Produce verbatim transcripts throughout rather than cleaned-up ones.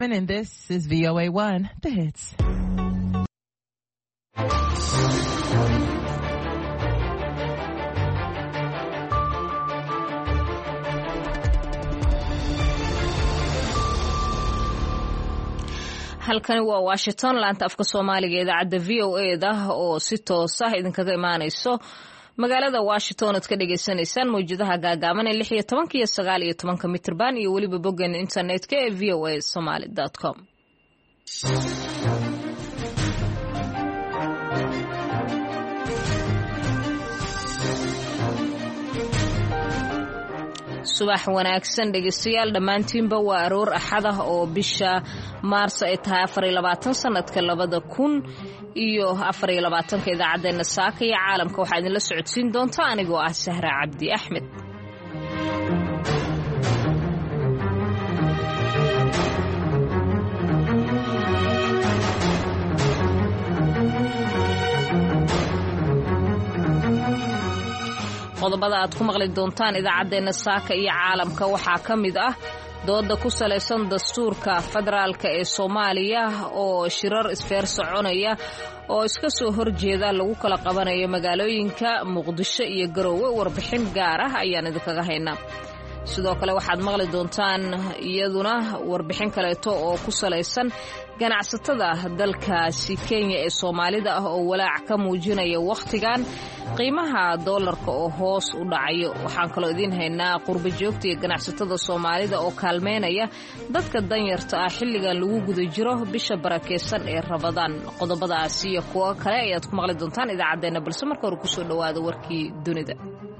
And this is V O A one, The Hits. halkani waa Washington, laanta afka Soomaaliga ee idaacadda V O A da oo si toos ah idinkaga imaanayso magaalada Washington ad ka dhageysanaysaan mowjadaha gaagaaban ee lix iyo toban iyo sagaal iyo toban mitirban iyo waliba boggan internetka ee v o a somali dot com. subax wanaagsan dhegeystayaal dhammaantiinba waa aroor axad ah oo bisha maarso ay tahay afar iyo labaatan sanadka labada kun iyo afar iyo labaatanka idaacadeena saaka iyo caalamka waxaa idinla socodsiin doonta anigoo ah Sahra Cabdi Axmed. qodobada aad ku maqli doontaan idaacadeena saaka iyo caalamka waxaa ka mid ah dooda ku salaysan dastuurka federaalka ee Soomaaliya oo shirar isfeer soconaya oo iska soo horjeeda lagu kala qabanayo magaalooyinka Muqdisho iyo Garowe. warbixin gaar ah ayaan idinkaga haynaa. sidoo kale waxaad maqli doontaan iyaduna warbixin kaleeto oo ku salaysan ganacsatada dalkaasi Kenya ee Soomaalida ah oo walaac ka muujinaya waqtigan qiimaha doolarka oo hoos u dhacayo. waxaan kaloo idin haynaa qurbo joogta iyo ganacsatada Soomaalida oo kaalmeynaya dadka danyarta ah xilligan lagu guda jiro bisha barakeysan ee Ramadaan. qodobadaasi iyo kuwa kale ayaad ku maqli doontaan idaacadeena, balse marka hore ku soo dhawaada warkii dunida.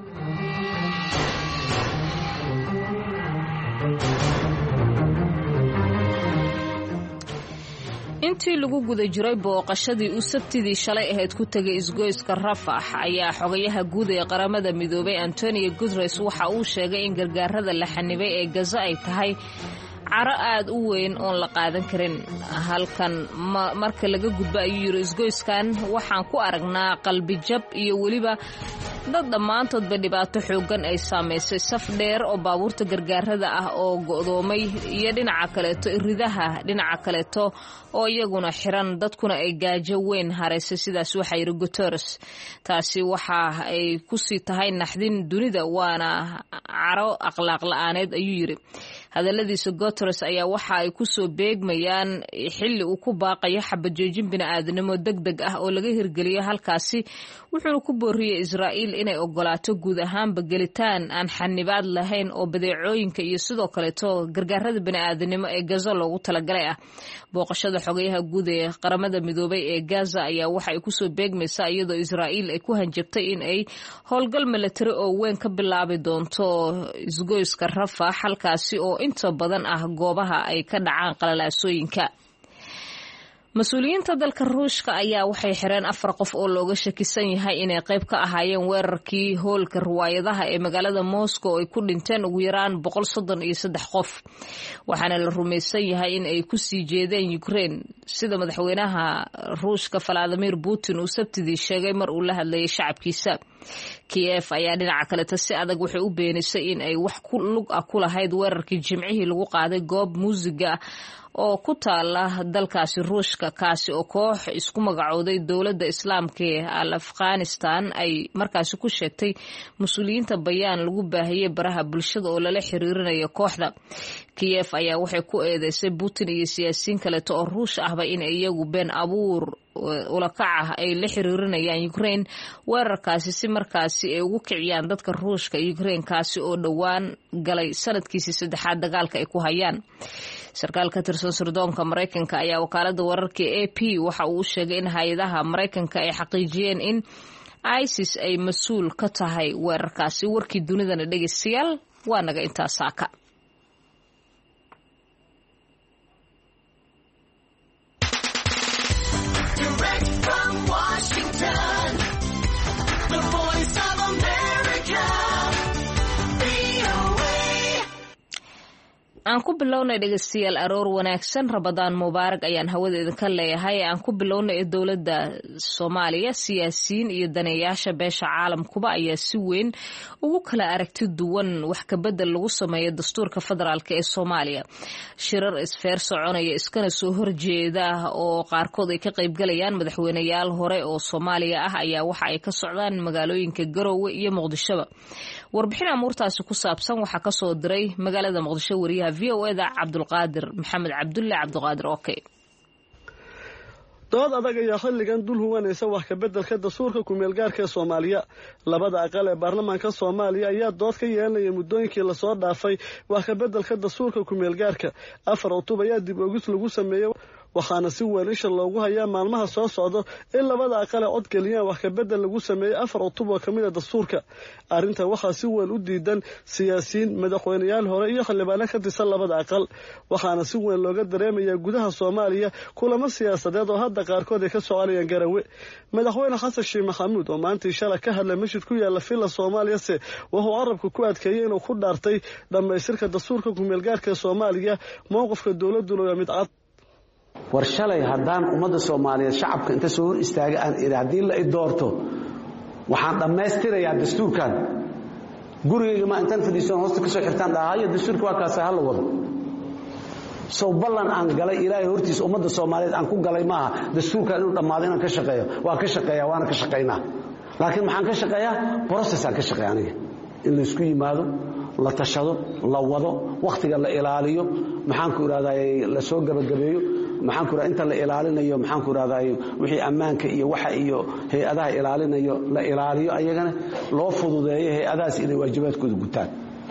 intii lagu guda jiray booqashadii uu Sabtidii shalay ahayd ku tagay isgoyska Rafah ayaa xogayaha guud ee qaramada midoobay Antonio Guterres waxa uu sheegay in gargaarada la xanibay ee Gaza ay tahay caro aad u weyn oo la qaadan karin. halkan marka laga gudbo ayuu yiri isgoyskan waxaan ku aragnaa qalbi jab iyo waliba dad dhammaantoodba dhibaato xoogan ay saameysay, saf dheer oo baabuurta gargaarada ah oo go'doomay iyo dhinaca kaleeto iridaha dhinaca kaleeto oo iyaguna xiran, dadkuna ay gaajo weyn hareysay. sidaas waxa yiri Guterres. taasi waxa ay ku sii tahay naxdin dunida waana caro akhlaaq la'aaneed ayuu yiri. hadaladiisa Guterres ayaa waxa ay ku soo beegmayaan xilli uu ku baaqayo xabad joojin bini'aadanimo degdeg ah oo laga hirgeliyo halkaasi, wuxuuna ku booriyay Israa'iil inay ogolaato guud ahaanba gelitaan aan xanibaad lahayn oo badeecooyinka iyo sidoo kaleeto gargaarada bini'aadanimo ee Gaza loogu talagalay ah. booqashada xogayaha guud ee qaramada midoobay ee Gaza ayaa waxa ay ku soo beegmaysaa iyadoo Israa'iil ay ku hanjabtay in ay howlgal military oo weyn ka bilaabi doonto isgoyska Rafah, halkaasi oo inta badan ah goobaha ay ka dhacaan qalalaasooyinka. mas-uuliyiinta dalka Ruushka ayaa waxay xireen afar qof oo looga shakisan yahay inay qayb ka ahaayeen weerarkii hoolka riwaayadaha ee magaalada Moscow ay ku dhinteen ugu yaraan boqol soddon iyo saddex qof. waxaana la rumaysan yahay in ay ku sii jeedeen Ukraine, sida madaxweynaha Ruushka Vladimir Putin uu Sabtidii sheegay mar uu la hadlayay shacabkiisa. Kiev ayaa dhinaca kale si adag waxay u beenisay in ay wax ku lug ah ku lahayd weerarkii Jimcihii lagu qaaday goob muusiga oo ku taala dalkaasi Ruushka, kaasi oo koox isku magacooday dowladda Islaamka ee Afghanistan ay markaasi ku sheegtay mas'uuliyiinta bayaan lagu baahiyay baraha bulshada oo lala xiriirinayo kooxda. Kiev ayaa waxay ku eedeysay Putin iyo siyaasiyiin kale oo Ruush ahba in iyagu been abuur ula kaca ay la xiriirinayaan Ukraine weerarkaasi si markaasi ay ugu kiciyaan dadka Ruushka Ukraine, kaasi oo dhawaan galay sanadkiisii saddexaad dagaalka ay ku hayaan. sarkaal ka tirsan sirdoonka Mareykanka ayaa wakaalada wararka A P waxa uu sheegay in hay'adaha Mareykanka ay xaqiijiyeen in ISIS ay mas'uul ka tahay weerarkaasi. warkii dunidana dhageystayaal waa naga intaa saaka. aan ku bilownay dhegeystayaal aroor wanaagsan rabadaan mubaarak ayaan hawadeeda ka leeyahay aan ku bilownay dowladda Soomaaliya siyaasiyiin iyo daneeyaasha beesha caalamkuba ayaa si weyn ugu kala aragti duwan wax ka bedel lagu sameeyo dastuurka federaalka ee Soomaaliya shirar isfeer soconaya iskana soo horjeeda oo qaarkood ay ka qayb galayaan madaxweynayaal hore oo Soomaaliya ah ayaa waxa ay ka socdaan magaalooyinka Garowe iyo Muqdisho warbixin amuurtaasi ku saabsan waxa ka soo diray magaalada Muqdisho wariyaha V O A da Cabdulqaadir Maxamed Cabdulle Cabdulqaadir okay dood adag ayaa xilligan dul huwanaysa wax ka bedelka dastuurka ku meel gaarka Soomaaliya labada aqal ee baarlamaanka Soomaaliya ayaa dood ka yeelanaya muddooyinkii la soo dhaafay wax ka bedelka dastuurka ku meel gaarka afar Oktoobar ayaa dib ogis lagu sameeyay waxaana si weyn isha loogu hayaa maalmaha soo socdo in labada aqal ee cod geliyaan wax ka bedel lagu sameeyay afar Oktoobar kamid ah dastuurka arinta waxa si weyn u diidan siyaasiyiin madaxweynayaal hore iyo xildhibaano ka tirsan labada aqal waxaana si weyn looga dareemayaa gudaha Soomaaliya kulamo siyaasadeed oo hadda qaarkood ay ka soconayaan Garowe madaxweyne Xasan Sheikh Maxamuud oo maanta shalay ka hadlay masjid ku yaala Villa Soomaaliya se wuxuu carabka ku adkeeyay inuu ku dhaartay dhamaystirka dastuurka ku meel gaarka Soomaaliya mowqifka dawladdu loo mid cad war shalay haddaan ummadda Soomaaliyeed shacabka inta soo hor istaaga aan iraadin la doorto waxaan dhamaystirayaa dastuurkan gurigeyga ma intaan fadhiisan hoosta ka soo xirtaan dhahaya dastuurka waa kaas hal wado soo ballan aan galay ilaahay hortiis ummadda Soomaaliyeed aan ku galay maaha dastuurkan inuu dhamaado inaan ka shaqeeyo waa ka shaqeeyaa waana ka shaqeynaa laakiin maxaan ka shaqeeyaa process aan ka shaqeeyaa aniga in la isku yimaado la tashado la wado waqtiga la ilaaliyo maxaan ku iraadaay la soo gabagabeeyo maxaan ku inta la ilaalinayo maxaan ku raadaay wixii ammaanka iyo waxa iyo hay'adaha ilaalinayo la ilaaliyo ayagana loo fududeeyo hay'adaas inay waajibaadkooda gutaan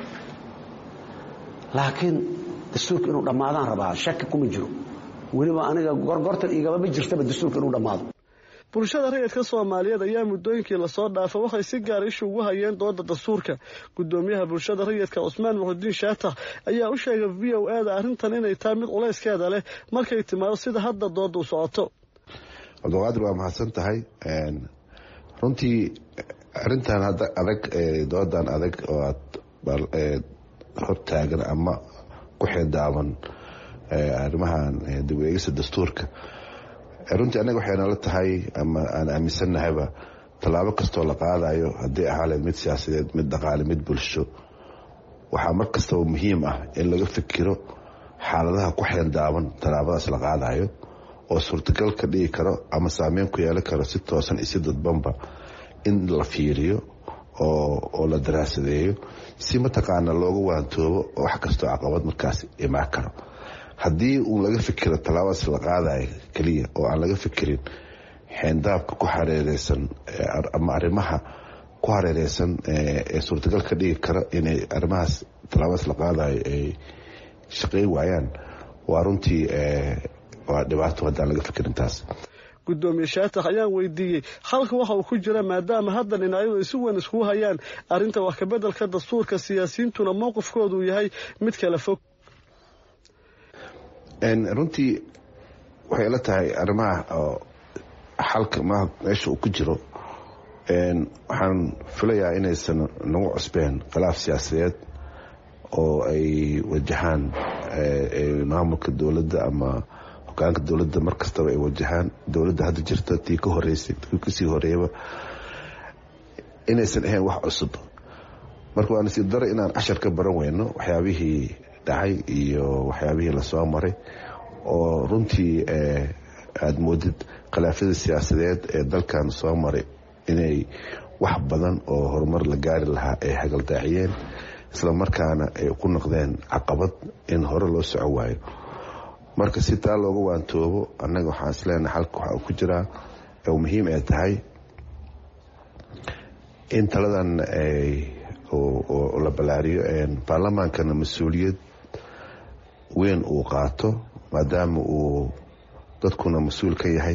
laakiin dastuurka inuu dhamaadaan rabaa shaki kuma jiro waliba aniga gorgortan igaba ma jirtaba dastuurka inuu dhamaado bulshada rayidka Soomaaliyeed ayaa muddooyinkii la soo dhaafay waxay si gaar ah ugu hayeen dooda dastuurka gudoomiyaha bulshada rayidka Usmaan Muxudiin Shaatax ayaa u sheegay V O A da arrintan inay tahay mid culeyskeeda leh markay timaado sida hadda doodu u socoto Cabdulqaadir waa mahadsan tahay een runtii arrintan hadda adag ee doodan adag oo aad bal ee hortaagan ama ku xidaaban ee arrimahan dib u eegista dastuurka runtii anaga waxayna la tahay ama aan aaminsannahayba talaabo kastoo la qaadayo haddii ahaalee mid siyaasadeed mid dhaqaale mid bulsho waxaa mar kastaba muhiim ah in laga fikiro xaaladaha ku xeeldaaban talaabadaas la qaadayo oo suurtagal ka dhigi karo ama saameyn ku yeelan karo si toosan isi dadbanba in la fiiriyo oo la daraasadeeyo si mataqaana looga waantoobo wax kastoo caqabad markaas imaan karo haddii uu laga fikiro talaabadaas la qaadayo kaliya oo aan laga fikirin xeendaabka ku hareereysan ama arrimaha ku hareereysan ee suurtagal ka dhigi kara inay arrimahaas talaabadaas la qaadayo ay shaqeyn waayaan waa runtii waa dhibaato haddaan laga fikirin taas gudoomiye Shaatax ayaan weydiiyay halka waxa uu ku jira maadaama hadda dhinacyadu ay si weyn isku hayaan arrinta wax ka bedelka dastuurka siyaasiyiintuna mowqifkoodu yahay mid kala fog een runtii waxay la tahay arrimaha oo xalka ma meesha uu ku jiro een waxaan filayaa inaysan nagu cusbeen khilaaf siyaasadeed oo ay wajahaan ee maamulka dawladda ama hoggaanka dawladda mar kastaba ay wajahaan dawladda hadda jirta tii ka horeysay tii ka sii horeeyaba inaysan ahayn wax cusub marka waan si daray inaan cashar ka baran weyno waxyaabihii dhacay iyo waxyaabihii la soo maray oo runtii aad moodid khilaafyada siyaasadeed ee dalkan soo maray inay wax badan oo horumar la gaari lahaa ay hagaldaaciyeen isla markaana ay ku noqdeen caqabad in hore loo soco waayo marka si taa looga waantoobo annaga waxaan isleenahay halka waxa uu ku jiraa oo muhiim ay tahay in taladan ay oo la balaariyo baarlamaankana mas-uuliyad weyn uu qaato maadaama uu dadkuna mas-uul ka yahay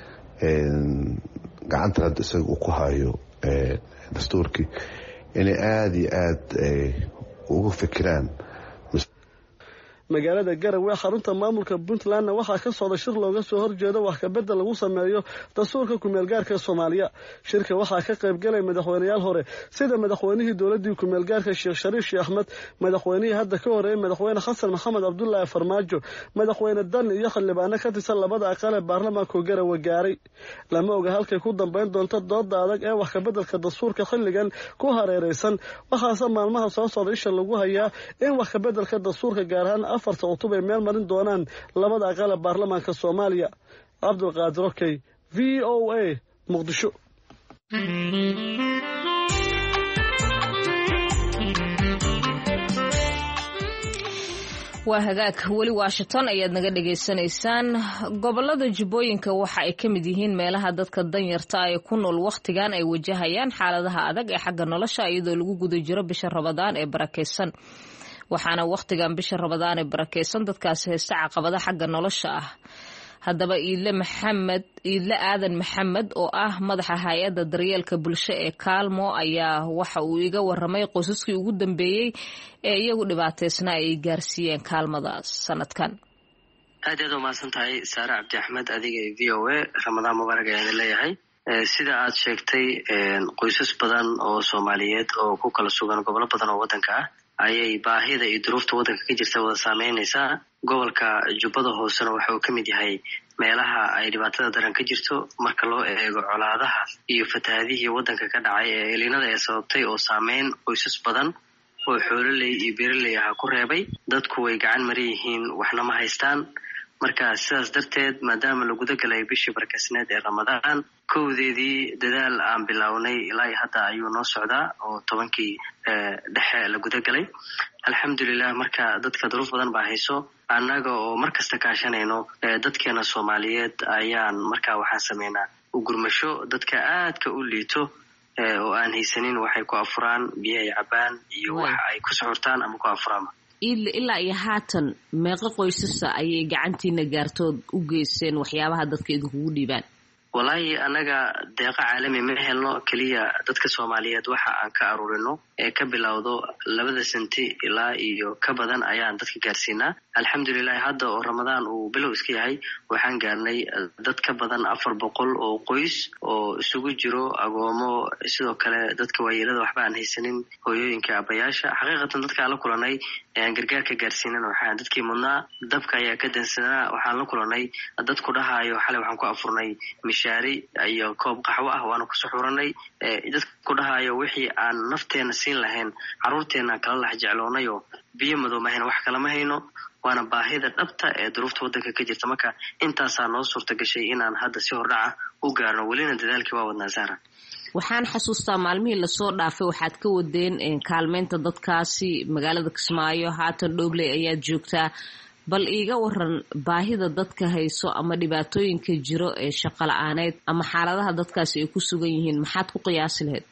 gacanta hadda isaga uu ku hayo dastuurkii inay aada iyo aada uga fikiraan magaalada Garowe xarunta maamulka Puntland waxaa ka socda shir looga soo horjeedo wax ka bedel lagu sameeyo dastuurka ku meel gaarka Soomaaliya shirka waxaa ka qayb galay madaxweynayaal hore sida madaxweynihii dawladda ku meel gaarka Sheekh Shariif Sheekh Ahmed madaxweynihii hadda ka horeeyay madaxweyne Xasan Maxamed Cabdullaahi Farmaajo madaxweyne Dan iyo xildhibaano ka tirsan labada aqal ee baarlamaanka Garowe gaaray lama oga halkay ku dambeyn doonto dooda adag ee wax ka bedelka dastuurka xilligan ku hareeraysan waxaase maalmaha soo socda isha lagu hayaa in wax ka bedelka dastuurka gaar ahaan afarta cutub ay meel marin doonaan labada aqal ee baarlamaanka Soomaaliya Cabdulqaadir Okey V O A Muqdisho waa hagaag weli Washington ayaad naga dhageysanaysaan gobolada Jubbooyinka waxa ay ka mid yihiin meelaha dadka danyarta ay ku nool waqtigan ay wajahayaan xaaladaha adag ee xagga nolosha iyadoo lagu guda jiro bisha Ramadaan ee barakeysan waxaana waqtigan bisha Ramadaan ee barakeysan dadkaas haysta caqabada xagga nolosha ah haddaba Iile Maxamed Iile Aadan Maxamed oo ah madaxa hay'adda daryeelka bulshada ee Kaalmo ayaa waxa uu iga waramay qoysaskii ugu dambeeyay ee iyagu dhibaateysna ay gaarsiiyeen kaalmada sanadkan aad aad u maasantahay Saara Cabdi Axmed adiga V O A Ramadaan Mubaarak ayaan leeyahay sida aad sheegtay qoysas badan oo Soomaaliyeed oo ku kala sugan gobolo badan oo wadanka ah ayay baahida iyo duruufta wadanka ka jirta wada saameynaysaa gobolka Jubbada Hoosena waxa uu ka mid yahay meelaha ay dhibaatada daran ka jirto marka loo eego colaadaha iyo fatahaadihii wadanka ka dhacay ee elinada ay sababtay oo saameyn qoysas badan oo xoololey iyo beeraley ah ku reebay dadku way gacan marin yihiin waxna ma haystaan marka sidaas darteed maadaama la guda galay bishii barakaysneed ee Ramadaan kowdeedii dadaal aan bilownay ilaa hadda ayuu noo socdaa oo tobankii dhexe la guda galay alxamdulillah marka dadka duruuf badan baa hayso annaga oo markasta kaashanayno dadkeena Soomaaliyeed ayaan marka waxaan sameynaa u gurmasho dadka aadka u liito oo aan haysanin waxay ku afuraan biyo ay cabaan iyo wax ay ku socortaan ama ku afuraan ilaa iyo haatan meeqa qoysasa ayay gacantiina gaartood u geyseen waxyaabaha dadka idinku dhiibaan wallahi anaga deeqa caalami ma helno kaliya dadka Soomaaliyeed waxa aan ka arurino ee ka bilowdo labada senti ilaa iyo ka badan ayaan dadka gaarsiinaa alxamdulillah hadda oo Ramadaan uu bilow iska yahay waxaan gaarnay dad ka badan afar boqol oo qoys oo isugu jiro agoomo sidoo kale dadka waayeelada waxba aan haysanin hooyooyinka abayaasha xaqiiqatan dadka la kulanay ee gargaarka gaarsiinana waxaan dadkii mudnaa dabka ayaa ka dansanaa waxaan la kulanay dadku dhahayo xalay waxaan ku afurnay mishaari iyo koob qaxwo ah waana ku suxuranay dadku dhahayo wixii aan nafteena siin lahayn caruurteena kala lax jecloonayo biyo madow ma hayno wax kala ma hayno waana baahida dhabta ee duruufta wadanka ka jirta marka intaasaa noo suurta gashay inaan hadda si hordhaca u gaarno welina dadaalkii waa wadnaa Saara waxaan xasuustaa maalmihii la soo dhaafay waxaad ka wadeen kaalmeynta dadkaasi magaalada Kismaayo haatan Dhobley ayaad joogtaa bal iiga waran baahida dadka hayso ama dhibaatooyinka jiro ee shaqo la'aaneed ama xaaladaha dadkaasi ay ku sugan yihiin maxaad ku qiyaasi lahayd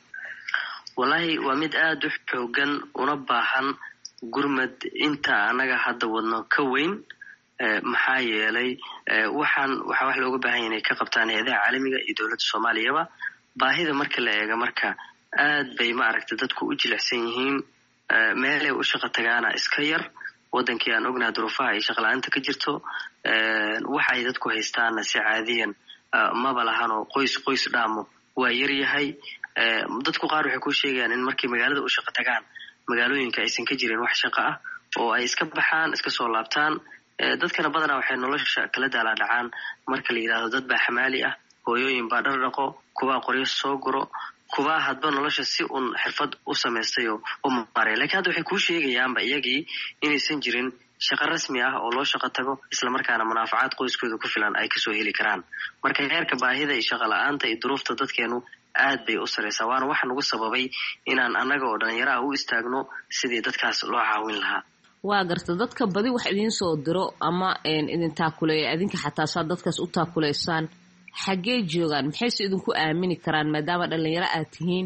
wallahi waa mid aad u xoogan una baahan gurmad inta anaga hadda wadno ka weyn maxaa yeelay waxaan waxa wax looga baahan yahay inay ka qabtaan hay'adaha caalamiga iyo dawladda Soomaaliyaba baahida marka la eego marka aad bay ma aragtay dadku u jilicsan yihiin meel ay u shaqo tagaana iska yar wadankii aan ognahay duruufaha ay shaqo la'aanta ka jirto waxa ay dadku haystaan si caadiyan maba lahan oo qoys qoys dhaamo waa yar yahay dadku qaar waxay ku sheegayaan in markii magaalada u shaqo tagaan magaalooyinka aysan ka jirin wax shaqo ah oo ay iska baxaan iska soo laabtaan dadkana badanaa waxay nolosha kala daala dhacaan marka la yiraahdo dad baa xamaali ah hooyooyin baa dhar dhaqo kuwa qoryo soo guro kuwa hadba nolosha si un xirfad u sameystay oo u maareey laakiin hadda waxay ku sheegayaanba iyagii inaysan jirin shaqo rasmi ah oo loo shaqo tago isla markaana munaafacaad qoyskooda ku filan ay kasoo heli karaan marka heerka baahida iyo shaqo la'aanta iyo duruufta dadkeenu aad bay u sareysaa waana waxa nagu sababay inaan annaga oo dhalinyaro ah u istaagno sidii dadkaas loo caawin lahaa waa garta dadka badi wax idin soo diro ama idin taakuleeyo adinka xataa saa dadkaas u taakuleysaan xaggee joogaan maxayse idinku aamini karaan maadaama dhalinyaro aad tihiin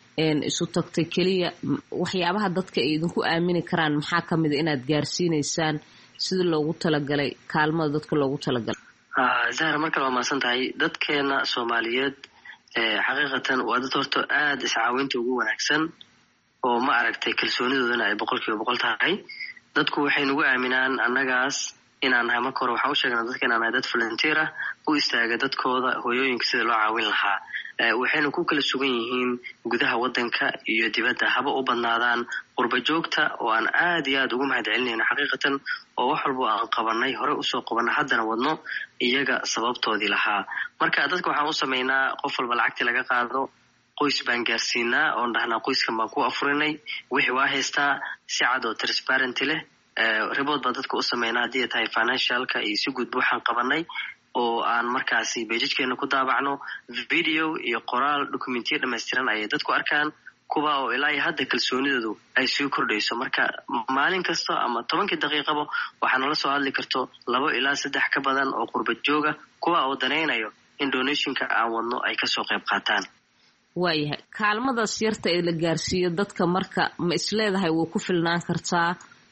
isu tagtay keliya waxyaabaha dadka ay idinku aamini karaan maxaa ka mid a inaad gaarsiinaysaan sida loogu talagalay kaalmada dadka loogu talagalay zahra markale waa mahadsan tahay dadkeena Soomaaliyeed xaqiiqatan waa dad horta aad iscaawinta ugu wanaagsan oo ma aragtay kalsoonidoodana ay boqolkiiba boqol tahay dadku waxay nagu aaminaan annagaas inaan nahay marka hore waxaan u sheegnaa dadka inaan nahay dad volunteer ah u istaaga dadkooda hooyooyinka sida loo caawin lahaa waxayna ku kala sugan yihiin gudaha waddanka iyo dibadda haba u badnaadaan qurba joogta oo aan aad iyo aad ugu mahad celinayno xaqiiqatan oo wax walba aan qabanay hore usoo qabanay haddana wadno iyaga sababtoodii lahaa marka dadka waxaan u samaynaa qof walba lacagtii laga qaado qoys baan gaarsiinaa oon dhahnaa qoyskan baan ku afurinay wixii waa haystaa si cad oo transparenty leh report baan dadka u samaynaa haddii ay tahay financialka iyo si guudba waxaan qabanay oo aan markaasi beejajkeena ku daabacno video iyo qoraal dokumentiyo dhammaystiran ayay dadku arkaan kuwa oo ilaa iyo hadda kalsoonidoodu ay sii kordhayso marka maalin kasta ama tobankii daqiiqaba waxaa nala soo hadli karto labo ilaa saddex ka badan oo qurba jooga kuwa oo danaynayo in donationka aan wadno ay kasoo qayb qaataan waayahay kaalmadaas yarta ee la gaarsiiyo dadka marka ma isleedahay way ku filnaan kartaa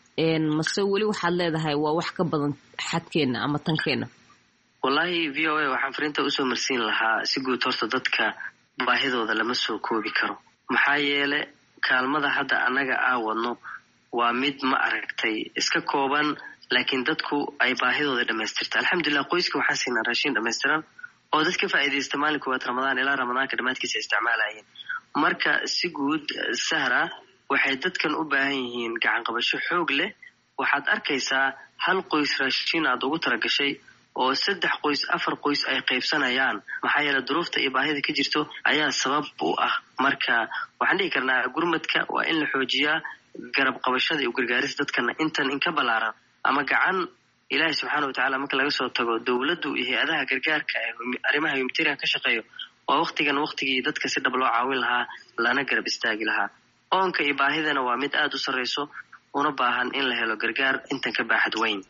mase weli waxaad leedahay waa wax ka badan xadkeena ama tankeena wallahi v o a waxaan fariinta usoo marsiin lahaa si guud horta dadka baahidooda lama soo koobi karo maxaa yeele kaalmada hadda annaga aa wadno waa mid ma aragtay iska kooban laakiin dadku ay baahidooda dhammaystirta alxamdulilah qoyska waxaa siinaa raashin dhammaystiran oo dadka faa'iidaysta maalin koowaad ramadaan ilaa ramadaanka dhammaadkiisa isticmaalayeen marka si guud sahra waxay dadkan u baahan yihiin gacan qabasho xoog leh waxaad arkaysaa hal qoys raashin aad ugu talagashay oo saddex qoys afar qoys ay qaybsanayaan maxaa yeele duruufta iyo baahida ka jirto ayaa sabab u ah marka waxaan dhihi karnaa gurmadka waa in la xoojiyaa garab qabashada iyo gargaaris dadkana intan inka ballaaran ama gacan ilaahay subxaana watacaala marka laga soo tago dowladdu iyo hay-adaha gargaarka ee arrimaha humanitarian ka shaqeeyo waa waktigan waktigii dadka si dhab loo caawin lahaa lana garab istaagi lahaa oonka iyo baahidana waa mid aada u sarreyso una baahan in la helo gargaar intan ka baaxad weyn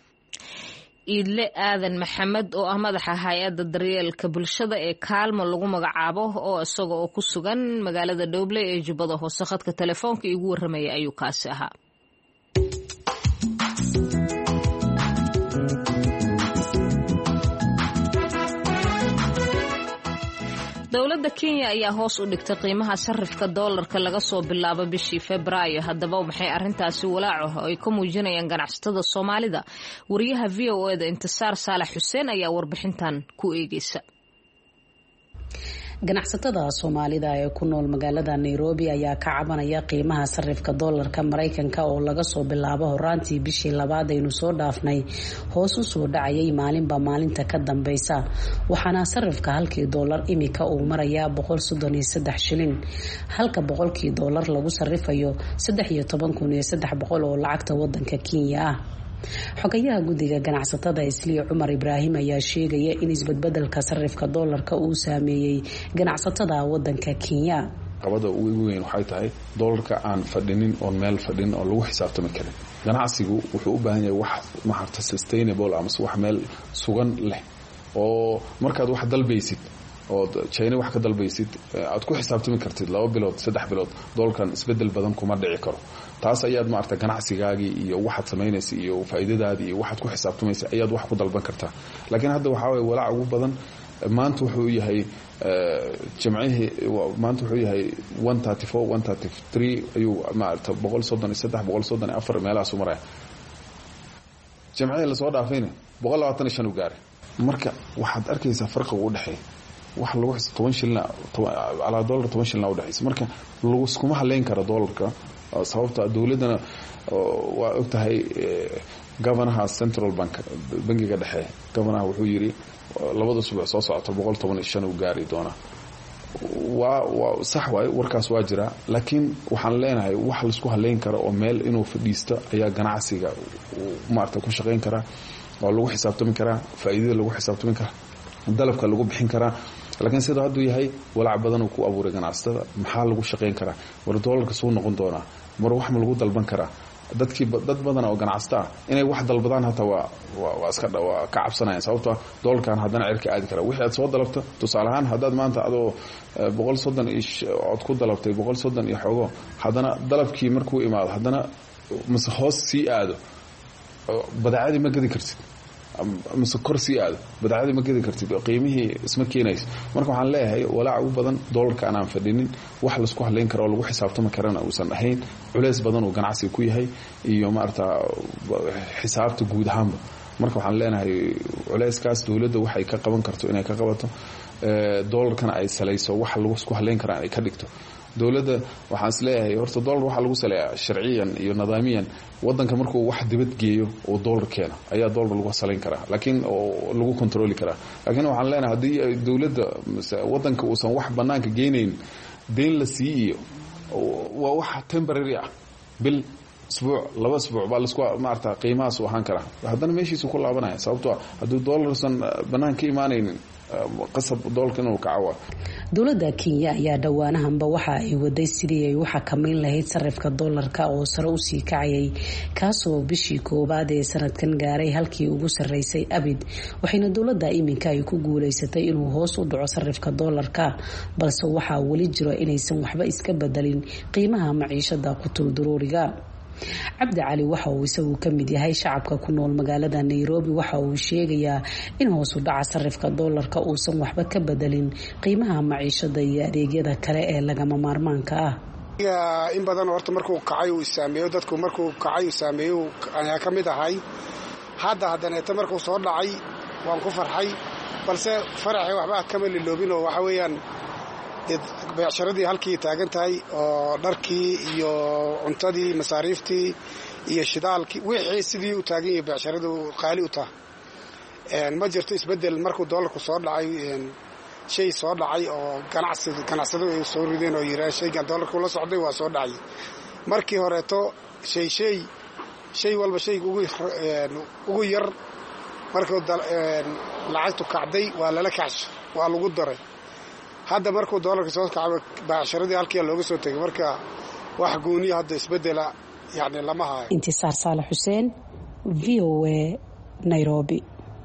iidle aadan maxamed oo ah madaxa hay-adda daryeelka bulshada ee kaalmo lagu magacaabo oo isaga oo ku sugan magaalada Dhoble ee Jubbada Hoose khadka telefoonka igu warramaya ayuu kaasi ahaa. dowladda Kenya ayaa hoos u dhigtay qiimaha sarifka doolarka laga soo bilaabo bishii Febraayo haddaba maxay arrintaasi walaaco ay ka muujinayaan ganacsatada Soomaalida wariyaha V O A da Intisaar Saalax Xuseen ayaa warbixintan ku eegaysa ganacsatada Soomaalida ee ku nool magaalada Nairobi ayaa ka cabanaya qiimaha sarifka doolarka Mareykanka oo laga soo bilaabo horaantii bishii labaad aynu soo dhaafnay hoos u soo dhacayay maalinba maalinta ka dambeysa waxaana sarifka halkii doolar imika uu marayaa boqol soddon iyo saddex shilin halka boqolkii doolar lagu sarifayo saddex iyo toban kun iyo saddex boqol oo lacagta wadanka Kenya ah. xogayaha guddiga ganacsatada Isliya Cumar Ibraahim ayaa sheegaya in isbedbedelka sarifka doolarka uu saameeyay ganacsatada wadanka Kenya. qabada ugu weyn waxay tahay doolarka aan fadhinin oo meel fadhin oo lagu xisaabtami karin. ganacsigu wuxuu u baahan yahay wax maarta sustainable ama wax meel sugan leh oo markaad wax dalbaysid oo China wax ka dalbaysid aad ku xisaabtami kartid laba bilood saddex bilood doolarkan isbedel badan kuma dhici karo. taas ayaad maarta ganacsigaagii iyo waxaad sameynaysa iyo faa'iidadaadii iyo waxaad ku xisaabtamaysa ayaad wax ku dalban kartaa. laakiin hadda waxa way walaac ugu badan maanta wuxuu yahay jamcihi maanta wuxuu yahay one thirty-four one thirty-three ayuu maarta boqol soddon iyo saddex boqol soddon iyo afar meelahaas u maray jamcihi la soo dhaafayna boqol labaatan iyo shan u gaaray. marka waxaad arkaysaa farqiga u dhaxeeya wax lagu xis toban shilin ala dollar toban shilin u dhaxaysa. marka lagu iskuma haleyn karo doolarka sababta dawladana waa ogtahay governorha central bank bangiga dhexe governorha wuxuu yiri labada subax soo socota boqol toban iyo shan u gaari doona. waa waa sax waay warkaas waa jira laakiin waxaan leenahay wax la isku haleyn karo oo meel inuu fadhiisto ayaa ganacsiga maarta ku shaqeyn kara oo lagu xisaabtami kara faa'iidada lagu xisaabtami kara dalabka lagu bixin kara. laakiin sida haduu yahay walaac badan uu ku abuuray ganacsatada maxaa lagu shaqeyn kara war doolarka soo noqon doona mar wax ma lagu dalban kara dadkii dad badan oo ganacsata inay wax dalbadaan hata waa waa iska waa ka cabsanayaan sababtoo doolarkan hadana cirka aadi kara wixii aad soo dalabto tusaalahan hadaad maanta adoo boqol soddon iyo ku dalabtay boqol soddon iyo xogo hadana dalabkii markuu imaado hadana mas hoos si aado badeecadii ma gadi kartid mise kor sii aado badeecadii ma gedi kartid qiimihii isma keenayso marka waxaan leeyahay walaac ugu badan doolarka aan fadhinin wax la isku haleyn karo oo lagu xisaabtami karana uusan ahayn culeys badan oo ganacsiga ku yahay iyo maarta xisaabta guud ahaanba marka waxaan leenahay culeyskaas dawladda waxay ka qaban karto inay ka qabato doolarkana ay salayso wax lagu isku haleyn karaan ay ka dhigto dawladda waxaan is leeyahay horta doolar waxaa lagu saleeyaa sharciyan iyo nidaamiyan wadanka markuu wax dibad geeyo oo doolar keena ayaa doolar lagu salayn karaa laakiin oo lagu controli karaa laakiin waxaan leenahay haddii dawladda wadanka uusan wax banaanka geynayn deyn la siiyo waa wax temporary ah bil isbuuc laba isbuuc baa lasku maarta qiimahaas u ahaan karaa haddana meeshiisu ku laabanaya sababtoo hadduu doolarsan banaan ka imaanaynin qasab doolarka inuu kacawa dowladda Kenya ayaa dhawaanahanba waxa ay waday sidii ay u xakameyn lahayd sarifka doolarka oo sare u sii kacayay kaasoo bishii koobaad ee sanadkan gaaray halkii ugu sareysay abid waxayna dowladda iminka ay ku guuleysatay inuu hoos u dhaco sarifka doolarka balse waxa wali jiro inaysan waxba iska bedelin qiimaha maciishada qutul daruuriga cabdi cali waxa uu isagu ka mid yahay shacabka ku nool magaalada Nairobi waxa uu sheegayaa in hoos u dhaca sarifka doolarka uusan waxba ka bedelin qiimaha maciishada iyo adeegyada kale ee lagama maarmaanka ah in badan horta markuu kacay uu saameeyo dadku markuu kacay uu saameeyo ayaa ka mid ahay hadda haddana markuu soo dhacay waan ku farxay balse faraxay waxba kama liloobin oo waxa weeyaan beecsharadii halkii taagan tahay oo dharkii iyo cuntadii masaariiftii iyo shidaalkii wixii sidii u taagan yahay beecshiradu qaali u tahay een ma jirto isbedel markuu doolarku soo dhacay een shay soo dhacay oo ganacsi ganacsado ay soo rideen oo yiraahdeen shaygan doolarku la socday waa soo dhacay markii horeeto shay shay shay walba shay ugu ugu yar markuu lacagtu kacday waa la kacash waa lagu daray hadda markuu doolarka soo kacay beecsharadii halkii looga soo tagay marka wax gooni hadda isbedela يعني لما هاي انتصار صالح حسين في او اي نيروبي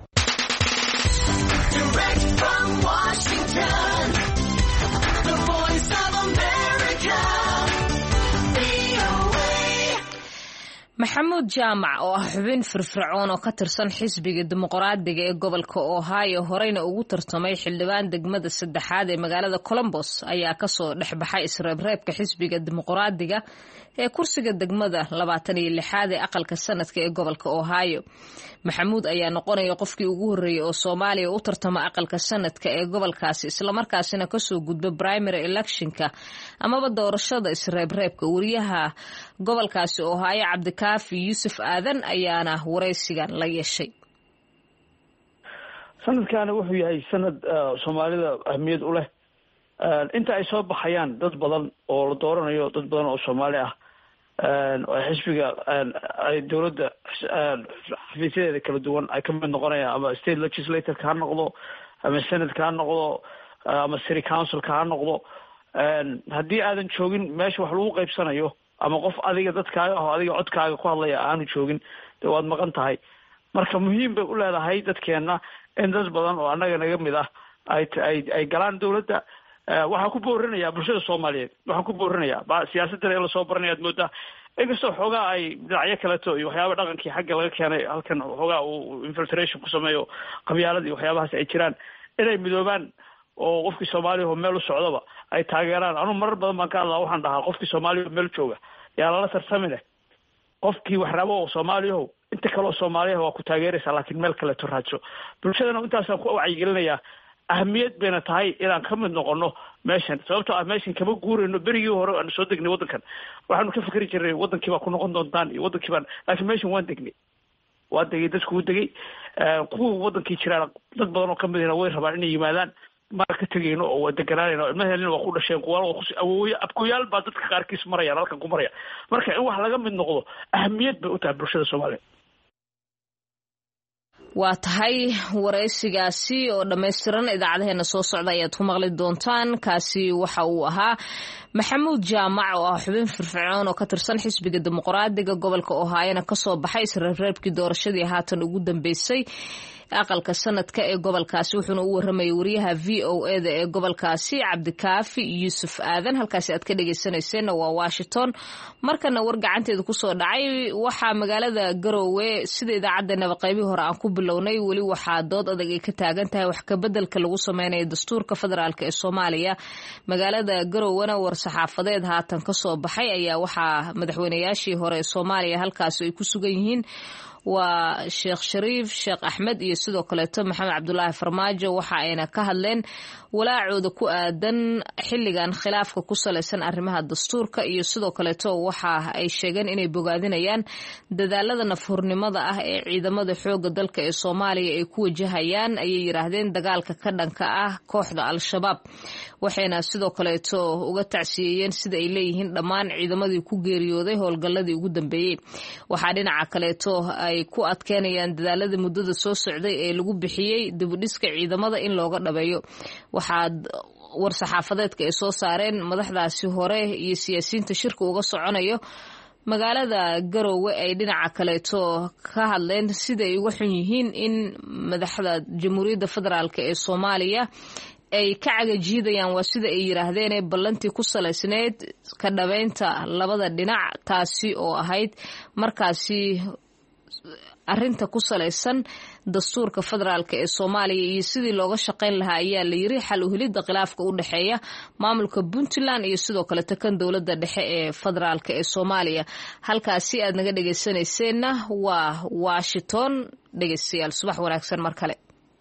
maxamuud jaamac oo ah xubin firfircoon oo ka tirsan xisbiga dimuqraadiga ee gobolka Ohio horeyna ugu tartamay xildhibaan degmada saddexaad ee magaalada Columbus ayaa ka soo dhaxbaxay isreebreebka xisbiga dimuqraadiga ee kursiga degmada labaatan iyo lixaad ee aqalka sanadka ee gobolka Ohio maxamuud ayaa noqonaya qofkii ugu horeeyay oo Soomaaliya u tartama aqalka sanadka ee gobolkaasi isla markaasina ka soo gudba primary electionka amaba doorashada isreebreebka wariyaha gobolkaasi Ohio Cabdikaafi Yusuf Aadan ayaana wareysigan la yeeshay sanadkan wuxuu yahay sanad Soomaalida ahmiyad u leh inta ay soo baxayaan dad badan oo la dooranayo dad badan oo Soomaali ah oo xisbiga ay dawladda xafiisyadeeda kala duwan ay ka mid noqonayaan ama state legislature ka noqdo ama senate ka noqdo ama city council ka noqdo haddii aadan joogin meesha wax lagu qaybsanayo ama qof adiga dadkaaga oo adiga codkaaga ku hadlaya aanu joogin dee waad maqan tahay marka muhiim bay u leedahay dadkeena in dad badan oo annaga naga mid ah ay ay ay galaan dawladda waxaan ku boorinayaa bulshada Soomaaliyeed waxaan ku boorinayaa siyaasadda ee la soo baranayo moodaa inkastoo xoogaa ay dhinacyo kaleeto iyo waxyaabo dhaqankii xagga laga keenay halkan xoogaa uu infiltration ku sameeyo qabyaalada iyo waxyaabahaas ay jiraan inay midoobaan oo qofkii Soomaaliya oo meel u socdaba ay taageeraan anu marar badan baan ka hadlaa waxaan dhahaa qofkii Soomaaliya meel jooga yaa lala tartamine qofkii wax rabo oo Soomaaliya inta kale oo Soomaaliya waa ku taageeraysa laakiin meel kale to raadso bulshadana intaas ku wacyigelinayaa ahmiyad bayna tahay inaan ka mid noqono meeshan sababtoo ah meeshan kama guurayno berigii hore aan soo degnay wadankan waxaanu ka fikri jirnay wadankii baa ku noqon doontaan iyo wadankii baan laakiin meeshan waan degnay waa degay dadku degay kuwa wadankii jiraan dad badan oo ka mid ah way rabaan inay yimaadaan ma ka tagayno oo deganaanayno ilmaheelina waa ku dhasheen kuwa awooyo abkuyaal baa dadka qaarkiis maraya halkan ku maraya marka in wax laga mid noqdo ahmiyad bay u tahay bulshada Soomaaliyeed waa tahay wareysigaasi oo dhammaystiran idaacadaheena soo socda ayaad ku maqli doontaan kaasi waxa uu ahaa maxamuud jaamac oo ah xubin firfircoon oo ka tirsan xisbiga dimuqraadiga gobolka Ohio ka soo baxay isreebreebkii doorashadii haatan ugu dambeysay aqalka sanadka ee gobolkaasi wuxuuna u waramayay wariyaha v o eda ee gobolkaasi cabdikaafi yuusuf aadan. halkaasi aad ka dhegeysaneyseenna waa washington. markana war gacanteeda kusoo dhacay waxaa magaalada Garowe sida idaacaddeenaba qaybihii hore aan ku bilownay weli waxaa dood adag ay ka taagan tahay wax ka bedelka lagu sameynayo dastuurka federaalk ee Soomaaliya. magaalada Garowena war saxaafadeed haatan ka soo baxay ayaa waxaa madaxweynayaashii hore ee Soomaaliya halkaas ay ku sugan yihiin waa Sheekh Shariif Sheekh Axmed iyo sidoo kaleeto Maxamed Cabdullaahi Farmaajo. waxa ayna ka hadleen walaacooda ku aadan xilligan khilaafka ku saleysan arrimaha dastuurka iyo sidoo kaleeto waxa ay sheegeen inay bogaadinayaan dadaalada nafhurnimada ah ee ciidamada xooga dalka ee Soomaaliya ay ku wajahayaan ayay yiraahdeen dagaalka ka dhanka ah kooxda Al-Shabaab. waxayna sidoo kaleeto uga tacsiyeeyeen sida ay leeyihiin dhammaan ciidamadii ku geeriyooday howlgalladii ugu dambeeyay. waxaa dhinaca kaleeto ay ku adkeynayaan dadaalada muddada soo socday ee lagu bixiyay dib u dhiska ciidamada in looga dhabeeyo. waxaad war saxaafadeedka ay soo saareen madaxdaasi hore iyo siyaasiyiinta shirka uga soconayo magaalada Garowe ay dhinaca kaleeto ka hadleen sida ay uga xun yihiin in madaxda Jamhuuriyadda Federaalk ee Soomaaliya ay ka cagajiidayaan waa sida ay yiraahdeen ballantii ku saleysneed ka dhabeynta labada dhinac taasi oo ahayd markaasi arrinta ku saleysan dastuurka federaalk ee Soomaaliya iyo sidii looga shaqeyn lahaa ayaa la yiri xal u helida khilaafka u dhaxeeya maamulka Puntland iyo sidoo kale tan dowladda dhexe ee federaalk ee Soomaaliya. halkaasi aad naga dhageysanayseena waa Washington. dhageystayaal subax wanaagsan mar kale.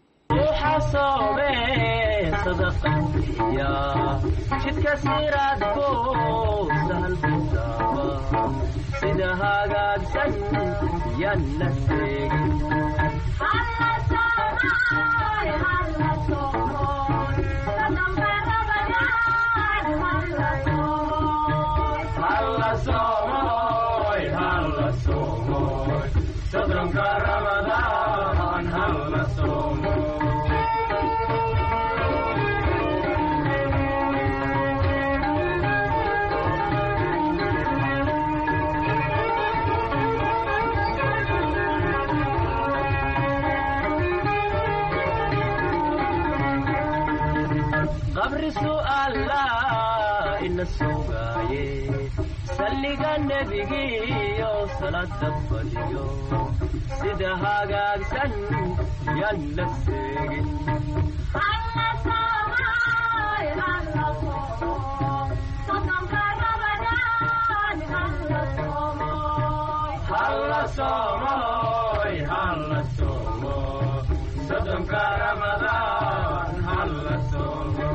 qabri su'aala ina sugaye salliga nabigiyo salada fadhiyo sida hagaagsan yan la seegin alla samay alla somo sodon karabadan alla somo alla somoy alla somo sodon karabadan alla somo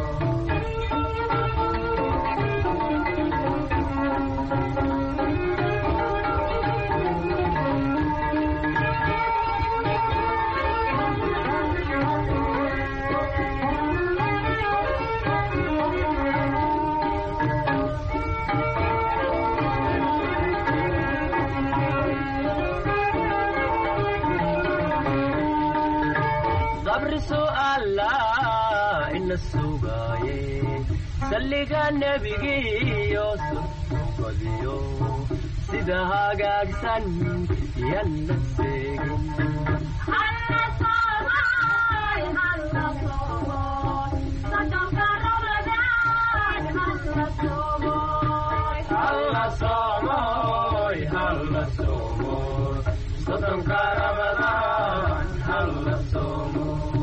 su'aala ina sugaye salliga nabigiyo sunnadiyo sida hagaagsan yan la seegin alla soomay alla soomay sadonka ramadaan alla soomay alla soomay alla soomay sadonka ramadaan alla soomay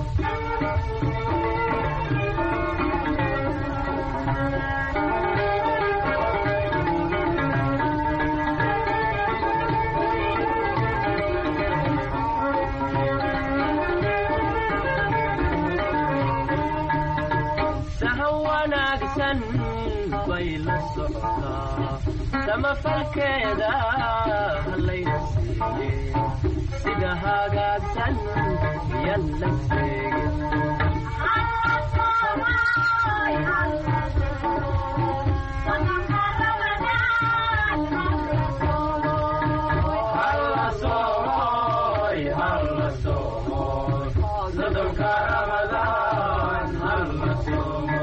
bayla socdaa samafalkeeda halayna siiye sida hagaagsan yan la seegin alla somoy alla somoy sadonka ramadaan alla somoy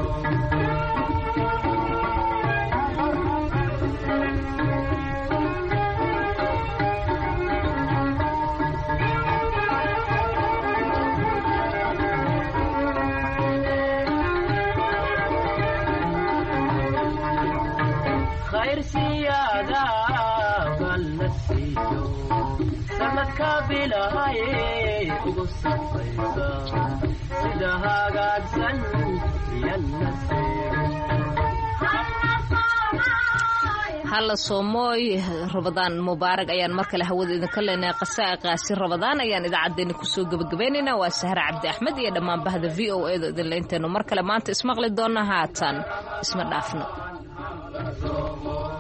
sanadka bilaaye ugu safaysa sida hagaagsan yalla halla soomooy rabadaan mubaarag ayaan mar kale hawada idinka leenahay qasaa'iqaasi rabadaan ayaan idaacaddeenna kusoo gebagabaynaynaa waa sahre cabdi axmed iyo dhammaan bahda v o eeda idin leynteenu mar kale maanta ismaqli doonna haatan isma dhaafno